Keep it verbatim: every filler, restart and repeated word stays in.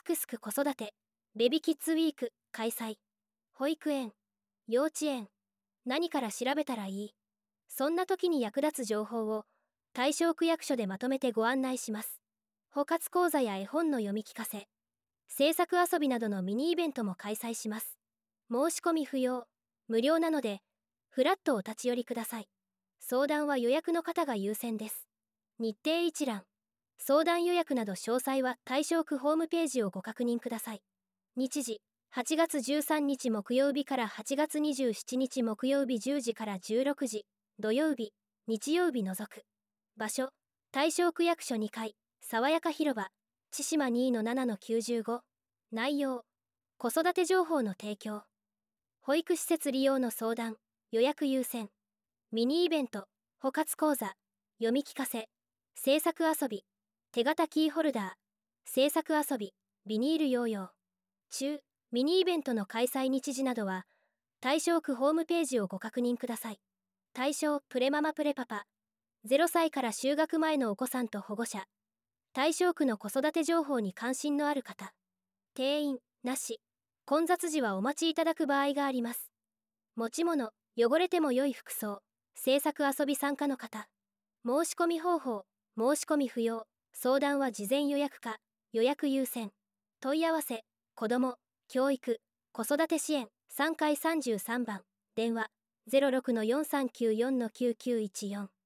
すくすく子育てベビキッズウィーク開催。保育園、幼稚園、何から調べたらいい？そんな時に役立つ情報を対象区役所でまとめてご案内します。保活講座や絵本の読み聞かせ、制作遊びなどのミニイベントも開催します。申し込み不要、無料なのでフラッとお立ち寄りください。相談は予約の方が優先です。日程一覧、相談予約など詳細は対象区ホームページをご確認ください。日時、はちがつじゅうさんにち木曜日からはちがつにじゅうしちにち木曜日じゅうじからじゅうろくじ、土曜日、日曜日除く。場所、対象区役所にかい、爽やか広場、千島 にのななのきゅうじゅうご。内容、子育て情報の提供、保育施設利用の相談、予約優先、ミニイベント、保活講座、読み聞かせ、制作遊び、手形キーホルダー、制作遊び、ビニールヨーヨー、中、ミニイベントの開催日時などは対象区ホームページをご確認ください。対象プレママプレパパ、ゼロさいから就学前のお子さんと保護者、対象区の子育て情報に関心のある方、定員なし、混雑時はお待ちいただく場合があります。持ち物、汚れても良い服装、制作遊び参加の方、申し込み方法、申し込み不要、相談は事前予約か予約優先。問い合わせ、子ども、教育、子育て支援さんかいさんじゅうさんばん、電話 ゼロろくのよんさんきゅうよんのきゅうきゅういちよん。